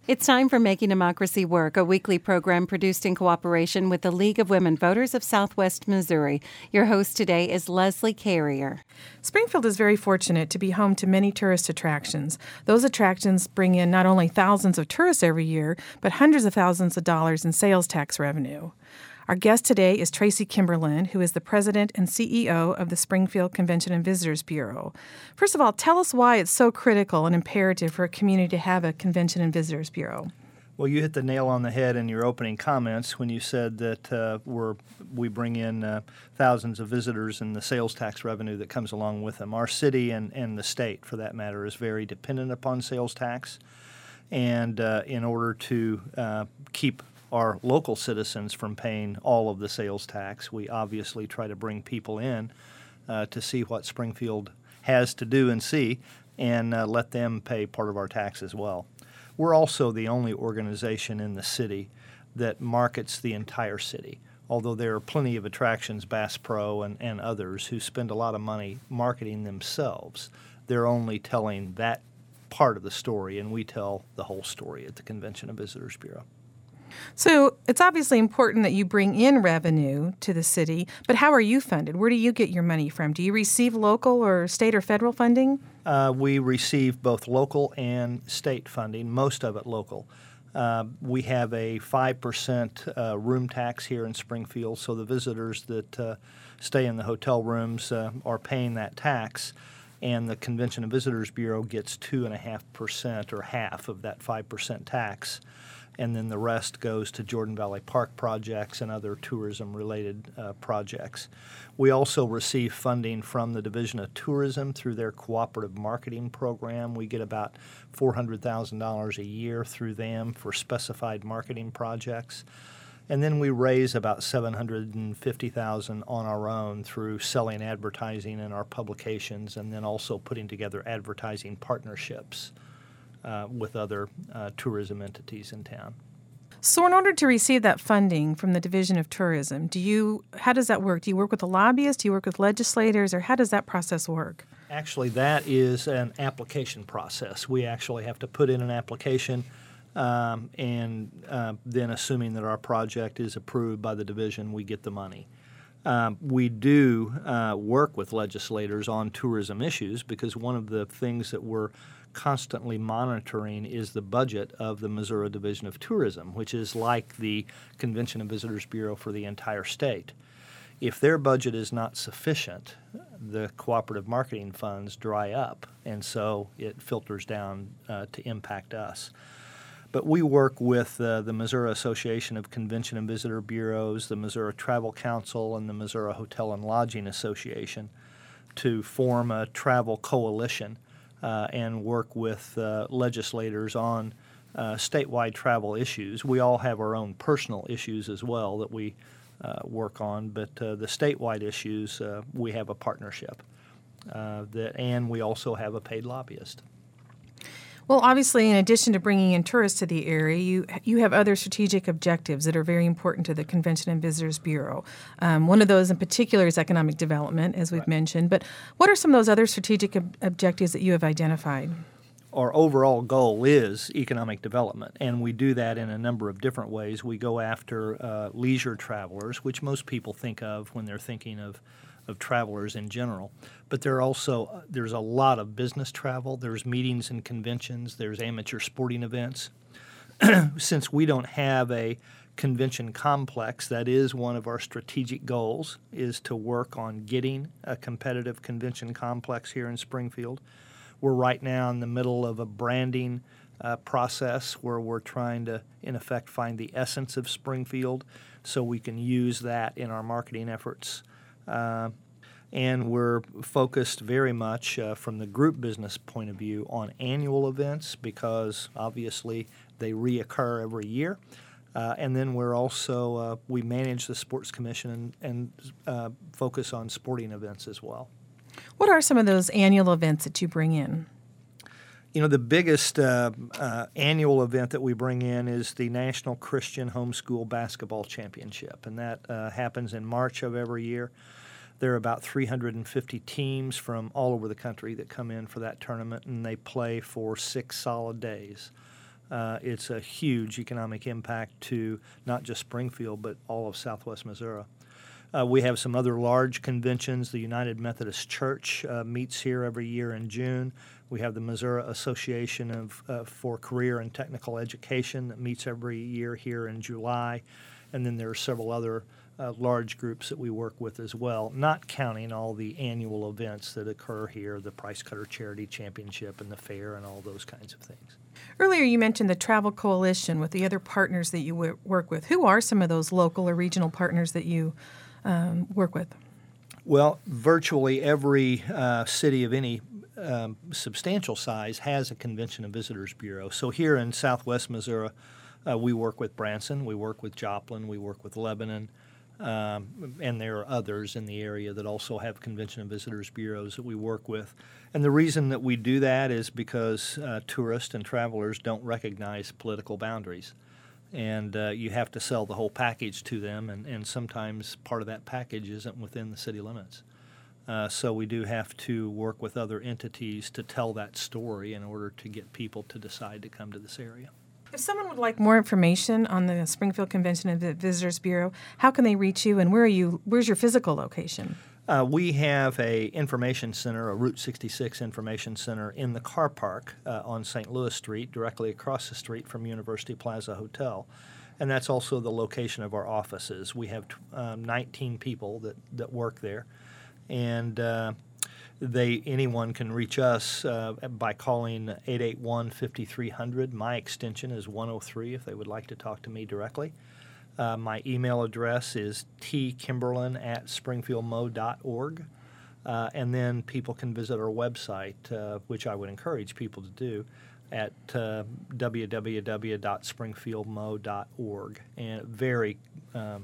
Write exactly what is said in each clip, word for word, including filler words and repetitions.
It's time for Making Democracy Work, a weekly program produced in cooperation with the League of Women Voters of Southwest Missouri. Your host today is Leslie Carrier. Springfield is very fortunate to be home to many tourist attractions. Those attractions bring in not only thousands of tourists every year, but hundreds of thousands of dollars in sales tax revenue. Our guest today is Tracy Kimberlin, who is the president and C E O of the Springfield Convention and Visitors Bureau. First of all, tell us why it's so critical and imperative for a community to have a Convention and Visitors Bureau. Well, you hit the nail on the head in your opening comments when you said that uh, we're, we bring in uh, thousands of visitors and the sales tax revenue that comes along with them. Our city and, and the state, for that matter, is very dependent upon sales tax. And uh, in order to uh, keep our local citizens from paying all of the sales tax, we obviously try to bring people in uh, to see what Springfield has to do and see, and uh, let them pay part of our tax as well. We're also the only organization in the city that markets the entire city, although there are plenty of attractions, Bass Pro and, and others, who spend a lot of money marketing themselves. They're only telling that part of the story, and we tell the whole story at the Convention and Visitors Bureau. So it's obviously important that you bring in revenue to the city, but how are you funded? Where do you get your money from? Do you receive local or state or federal funding? Uh, we receive both local and state funding, most of it local. Uh, we have a five percent uh, room tax here in Springfield, so the visitors that uh, stay in the hotel rooms uh, are paying that tax, and the Convention and Visitors Bureau gets two point five percent or half of that five percent tax. And then the rest goes to Jordan Valley Park projects and other tourism-related uh, projects. We also receive funding from the Division of Tourism through their cooperative marketing program. We get about four hundred thousand dollars a year through them for specified marketing projects. And then we raise about seven hundred fifty thousand dollars on our own through selling advertising in our publications, and then also putting together advertising partnerships Uh, with other uh, tourism entities in town. So in order to receive that funding from the Division of Tourism, do you, how does that work? Do you work with a lobbyist? Do you work with legislators? Or how does that process work? Actually, that is an application process. We actually have to put in an application, um, and uh, then assuming that our project is approved by the division, we get the money. Um, we do uh, work with legislators on tourism issues, because one of the things that we're constantly monitoring is the budget of the Missouri Division of Tourism, which is like the Convention and Visitors Bureau for the entire state. If their budget is not sufficient, the cooperative marketing funds dry up, and so it filters down uh, to impact us. But we work with uh, the Missouri Association of Convention and Visitor Bureaus, the Missouri Travel Council, and the Missouri Hotel and Lodging Association to form a travel coalition uh, and work with uh, legislators on uh, statewide travel issues. We all have our own personal issues as well that we uh, work on, but uh, the statewide issues, uh, we have a partnership. Uh, that, and we also have a paid lobbyist. Well, obviously, in addition to bringing in tourists to the area, you you have other strategic objectives that are very important to the Convention and Visitors Bureau. Um, one of those in particular is economic development, as we've right. mentioned. But what are some of those other strategic ob- objectives that you have identified? Our overall goal is economic development, and we do that in a number of different ways. We go after uh, leisure travelers, which most people think of when they're thinking of of travelers in general. But there are also, there's a lot of business travel. There's meetings and conventions. There's amateur sporting events. Since we don't have a convention complex, that is one of our strategic goals, is to work on getting a competitive convention complex here in Springfield. We're right now in the middle of a branding uh, process where we're trying to, in effect, find the essence of Springfield so we can use that in our marketing efforts. Uh, and we're focused very much uh, from the group business point of view on annual events, because obviously they reoccur every year. Uh, and then we're also, uh, we manage the Sports Commission and, and uh, focus on sporting events as well. What are some of those annual events that you bring in? You know, the biggest uh, uh, annual event that we bring in is the National Christian Homeschool Basketball Championship, and that uh, happens in March of every year. There are about three hundred fifty teams from all over the country that come in for that tournament, and they play for six solid days. Uh, it's a huge economic impact to not just Springfield, but all of Southwest Missouri. Uh, we have some other large conventions. The United Methodist Church uh, meets here every year in June. We have the Missouri Association of, uh, for Career and Technical Education that meets every year here in July. And then there are several other uh, large groups that we work with as well, not counting all the annual events that occur here, the Price Cutter Charity Championship and the fair and all those kinds of things. Earlier you mentioned the Travel Coalition with the other partners that you w- work with. Who are some of those local or regional partners that you um, work with? Well, virtually every uh, city of any um, substantial size has a Convention and Visitors Bureau. So here in Southwest Missouri, uh, we work with Branson, we work with Joplin, we work with Lebanon, um, and there are others in the area that also have Convention and Visitors Bureaus that we work with. And the reason that we do that is because uh, tourists and travelers don't recognize political boundaries. And uh, you have to sell the whole package to them, and, and sometimes part of that package isn't within the city limits. Uh, so we do have to work with other entities to tell that story in order to get people to decide to come to this area. If someone would like more information on the Springfield Convention and Visitors Bureau, how can they reach you, and where are you? Where's your physical location? Uh, we have a information center, a Route sixty-six information center in the car park uh, on Saint Louis Street, directly across the street from University Plaza Hotel. And that's also the location of our offices. We have um, nineteen people that, that work there. And uh, they anyone can reach us uh, by calling eight eight one, five three zero zero. My extension is one oh three if they would like to talk to me directly. Uh, my email address is t kimberlin at springfield mo dot org. Uh, and then people can visit our website, uh, which I would encourage people to do, at uh, w w w dot springfield mo dot org. And very um,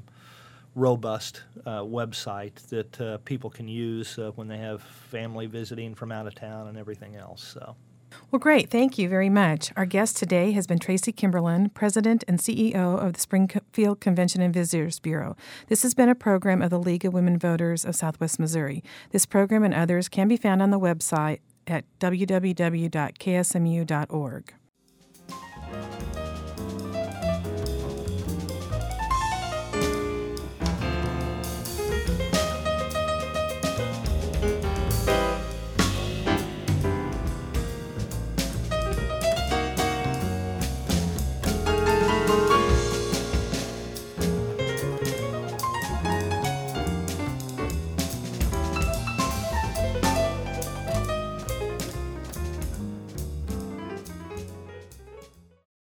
robust uh, website that uh, people can use uh, when they have family visiting from out of town and everything else. So. Well, great. Thank you very much. Our guest today has been Tracy Kimberlin, President and C E O of the Springfield Convention and Visitors Bureau. This has been a program of the League of Women Voters of Southwest Missouri. This program and others can be found on the website at w w w dot k s m u dot org.